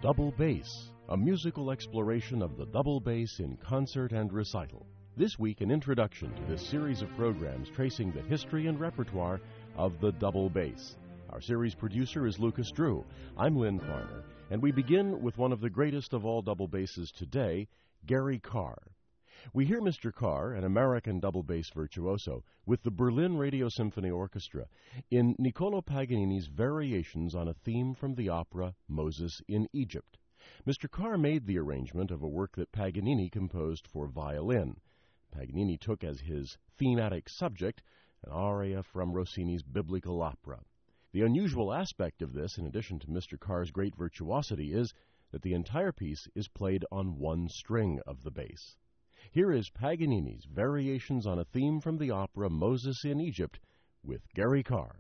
Double Bass, a musical exploration of the double bass in concert and recital. This week, an introduction to this series of programs tracing the history and repertoire of the double bass. Our series producer is Lucas Drew. I'm Lynn Farner, and we begin with one of the greatest of all double basses today, Gary Carr. We hear Mr. Carr, an American double bass virtuoso, with the Berlin Radio Symphony Orchestra in Niccolò Paganini's variations on a theme from the opera Moses in Egypt. Mr. Carr made the arrangement of a work that Paganini composed for violin. Paganini took as his thematic subject an aria from Rossini's biblical opera. The unusual aspect of this, in addition to Mr. Carr's great virtuosity, is that the entire piece is played on one string of the bass. Here is Paganini's variations on a theme from the opera Moses in Egypt with Gary Carr.